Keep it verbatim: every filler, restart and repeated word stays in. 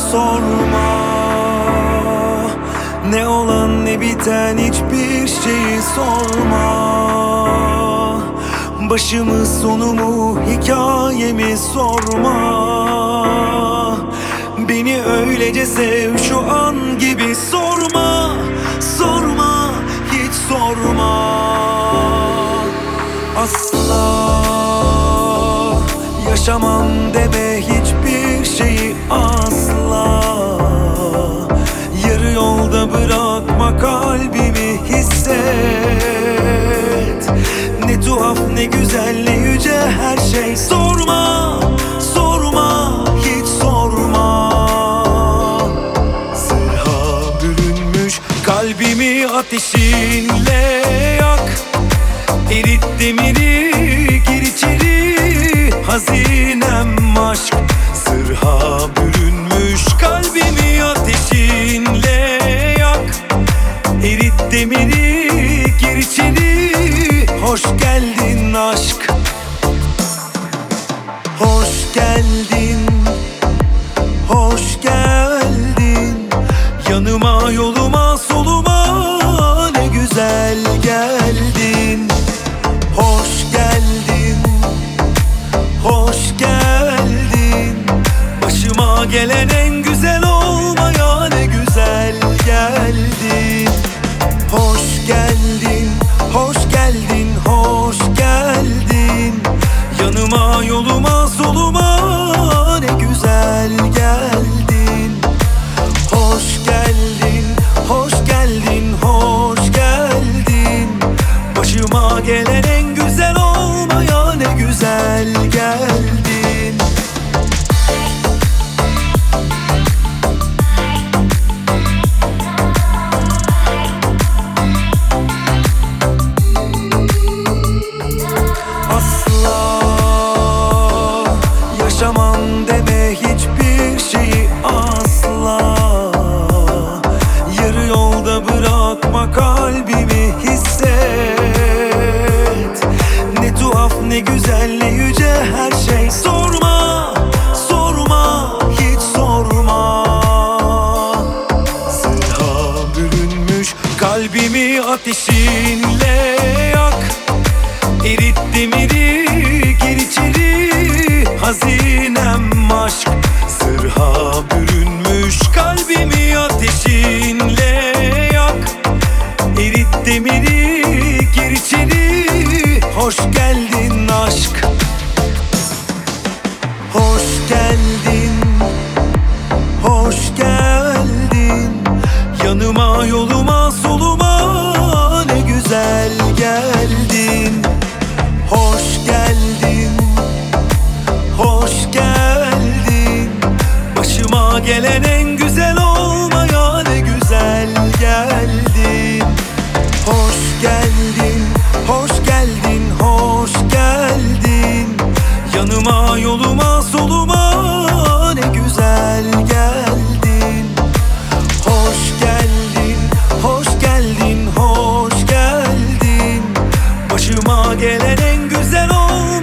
sorma. Ne olan ne biten hiçbir şeyi sorma. Başımı sonumu hikayemi sorma. Beni öylece sev şu an gibi sorma. Sorma, hiç sorma. Asla yaşamam deme hiçbir şeyi asla. Yarı yolda bırakma kalbimi hisset. Ne tuhaf ne güzel ne yüce her şey. Sorma, sorma, hiç sorma. Sırha bürünmüş kalbimi ateşinle yak. Erit demiri, gir içeri, hazinem aşk. Sırha bürünmüş kalbimi ateşinle yak. Erit demiri, gir içeri, hoş geldin aşk. Hoş geldin, hoş geldin. Yanıma, yoluma, soluma ne güzel geldin. Hoş geldin, hoş geldin. Başıma gelen en güzel olmaya ne güzel geldin. Hoş geldin, hoş geldin, hoş geldin. Yanıma, yoluma, soluma ne güzel geldin. Hoş geldin, hoş geldin, hoş geldin. Başıma gelen en güzel olmaya ne güzel geldin. Asla yaşamam deme hiçbir şeyi asla. Yarı yolda bırakma kalbimi hisset. Ne tuhaf ne güzel ne yüce her şey. Sorma, sorma, hiç sorma. Sırha bürünmüş kalbimi ateşinle yak. Erit demiri, gir içeri, hazinem aşk. Sırha bürünmüş kalbimi ateşinle yak. Erit demiri, gir içeri, hoş geldin aşk. Hoş geldin, hoş geldin. Yanıma, yoluma, soluma ne güzel geldin. Hoş geldin, hoş geldin. Başıma gelen en güzel olmaya ne güzel geldin. Hoş geldin, hoş geldin, hoş geldin. Yanıma, yoluma, soluma ne güzel geldin. Hoş geldin, hoş geldin, hoş geldin. Başıma gelen en güzel oldu.